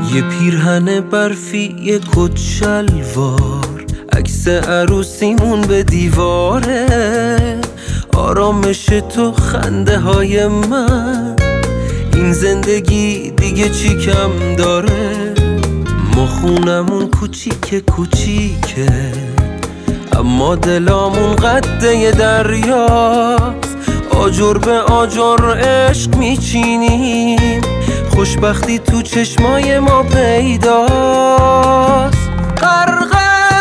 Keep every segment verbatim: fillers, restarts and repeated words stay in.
یه پیرهن برفی، یه کت شلوار، عکس عروسیمون به دیواره، آرامش تو، خنده های من، این زندگی دیگه چی کم داره؟ ما خونمون کوچیکه کوچیکه اما دلامون قده دریاست، آجر به آجر عشق میچینیم، خوشبختی تو چشمای ما پیداست. غرق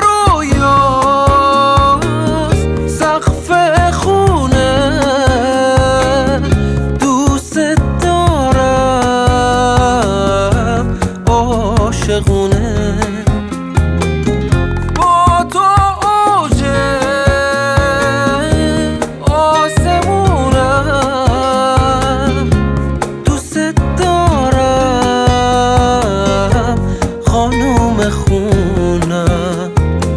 رویاست سقف خونه، دوست دارم عاشقونه، با تو اوج آسمونم، دوست دارم خانوم خونم.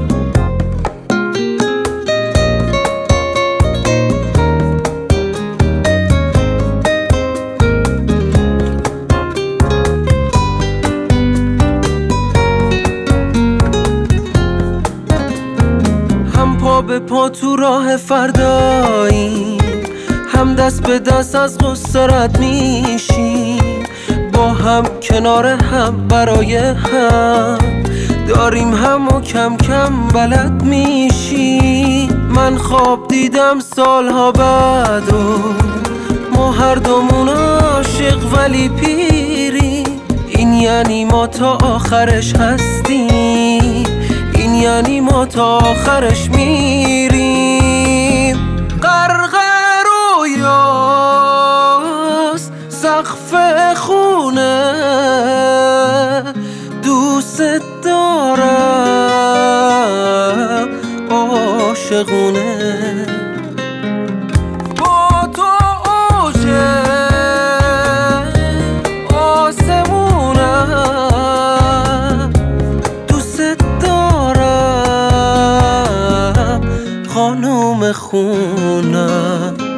هم پا به پا تو راه فرداییم، هم دست به دست از غصه رد میشیم، با هم کنار هم برای هم داریم هم و کم کم بلد میشیم. من خواب دیدم سالها بعد و ما هر دومون عاشق ولی پیریم، این یعنی ما تا آخرش هستیم، این یعنی ما تا آخرش میریم. غرق رویاست سقف خونه، دوست دارم عاشقونه، با تو اوج آسمونم، دوست دارم خانوم خونم.